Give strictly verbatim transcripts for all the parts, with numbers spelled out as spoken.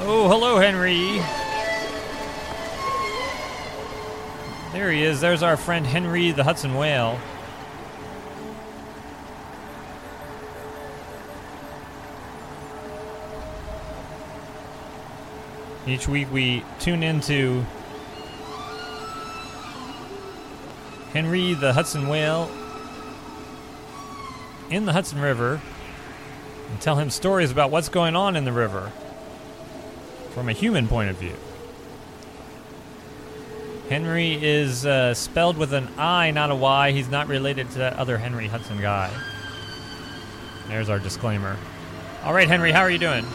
Oh, hello, Henry. There he is. There's our friend Henry the Hudson Whale. Each week we tune into Henry the Hudson Whale in the Hudson River and tell him stories about what's going on in the river from a human point of view. Henry is uh, spelled with an I, not a Y. He's not related to that other Henry Hudson guy. There's our disclaimer. All right, Henry, how are you doing?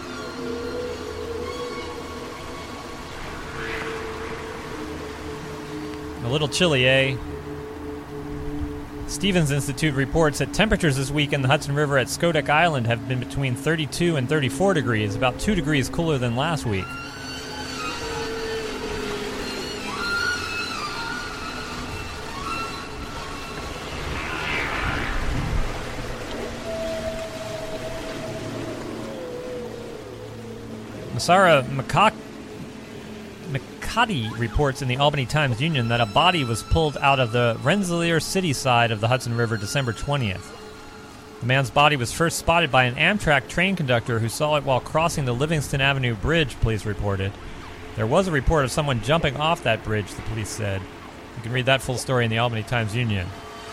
A little chilly, eh? Stevens Institute reports that temperatures this week in the Hudson River at Skodek Island have been between thirty-two and thirty-four degrees, about two degrees cooler than last week. Masara Makak Makati reports in the Albany Times-Union that a body was pulled out of the Rensselaer City side of the Hudson River December twentieth. The man's body was first spotted by an Amtrak train conductor who saw it while crossing the Livingston Avenue Bridge, police reported. There was a report of someone jumping off that bridge, the police said. You can read that full story in the Albany Times-Union.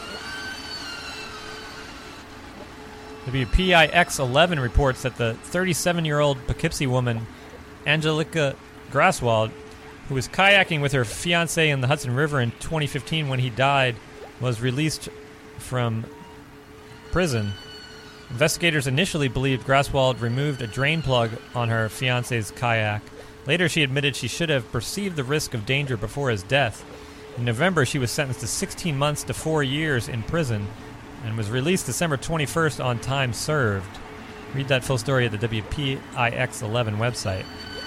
W P I X eleven reports that the thirty-seven-year-old Poughkeepsie woman, Angelica Graswald, who was kayaking with her fiancé in the Hudson River in twenty fifteen when he died, was released from prison. Investigators initially believed Graswald removed a drain plug on her fiancé's kayak. Later, she admitted she should have perceived the risk of danger before his death. In November, she was sentenced to sixteen months to four years in prison and was released December twenty-first on time served. Read that full story at the W P I X eleven website.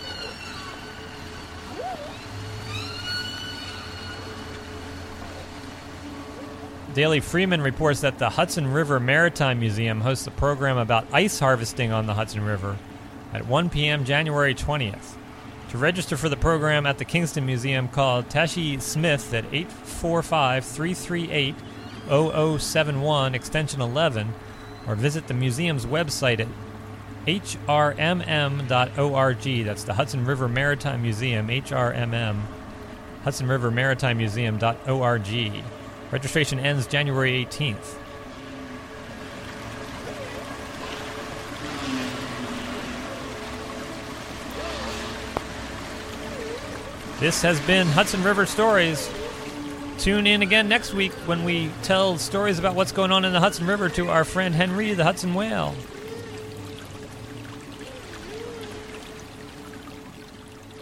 Daily Freeman reports that the Hudson River Maritime Museum hosts a program about ice harvesting on the Hudson River at one p.m. January twentieth. To register for the program at the Kingston Museum, call Tashi Smith at eight four five, three three eight, zero zero seven one, extension eleven, or visit the museum's website at H R M M dot org. That's the Hudson River Maritime Museum, H R M M, Hudson River Maritime Museum dot org. Registration ends January eighteenth. This has been Hudson River Stories. Tune in again next week when we tell stories about what's going on in the Hudson River to our friend Henry the Hudson Whale.